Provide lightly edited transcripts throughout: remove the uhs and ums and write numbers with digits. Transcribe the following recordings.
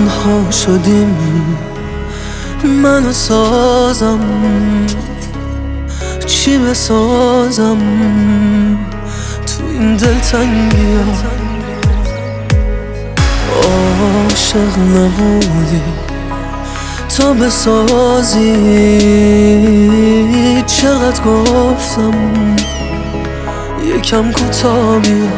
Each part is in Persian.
تنها شدیم، منو سازم چی بسازم تو این دلتنگی ها. عاشق نبودی تا بسازی، چقدر گفتم یکم کوتاه بیا.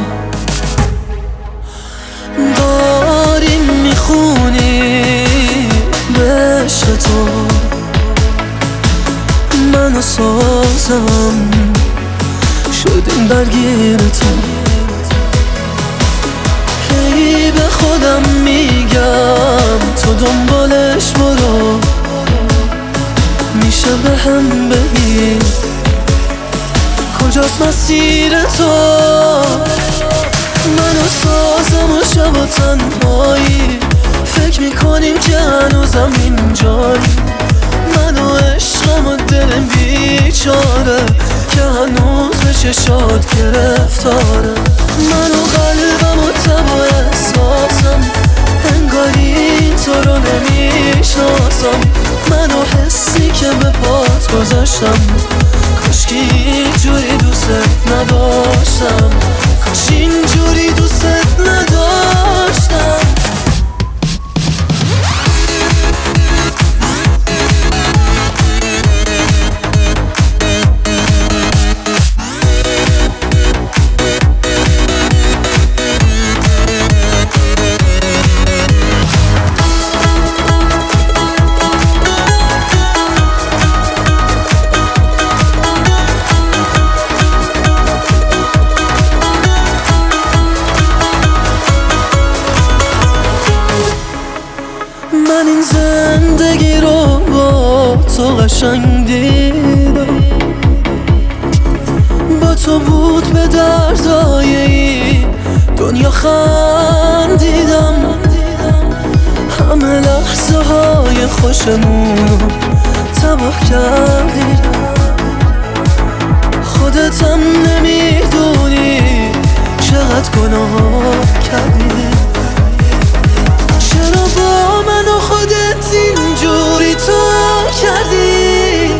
داری میخونی به عشق تو، منو سازم شدیم درگیر تو. هی به خودم میگم تو دنبالش برو، میشه به هم بگی کجاست مسیر تو. منو سازم و شب و تنهایی فکر میکنیم که هنوزم اینجایی. منو عشقم و دلم بیچاره که هنوز به چشات گرفتاره. منو قلبم و تب و احساسم انگاری تو رو نمیشناسم. منو حسی که به پات گذاشتم، کاش اینجوری دوست نداشتم، کاش اینجوری دوست نداشتم. من این زندگی رو با تو قشنگ دیدم، با تو بود به دردای دنیا خندیدم. همه لحظه های خوشمون رو تباه کردی، خودت هم نمیدونی چقدر گناه کردی. چرا با من و خودت اینجوری تو کردی؟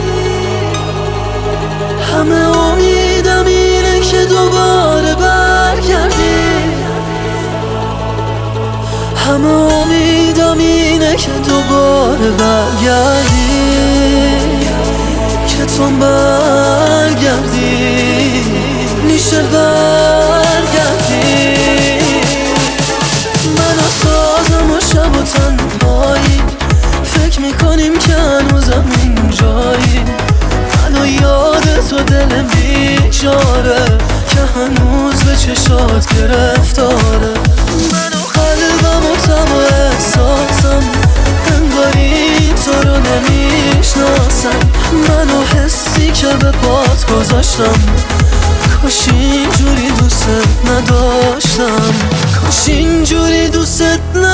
همه امیدم اینه که دوباره برگردی، همه امیدم اینه که دوباره برگردی، که تو برگردی، میشه برگردی. منو سازم و شب و تنهایی فکر میکنیم که هنوزم اینجایی. منو یاد تو دلم بیچاره که هنوز به چشات گرفتاره. منو قلبم و تب و احساسم انگاری تو رو نمیشناسم. منو حسی که به پات گذاشتم، کاش اینجوری دوست نداشتم، کاش اینجوری دوست نداشتم.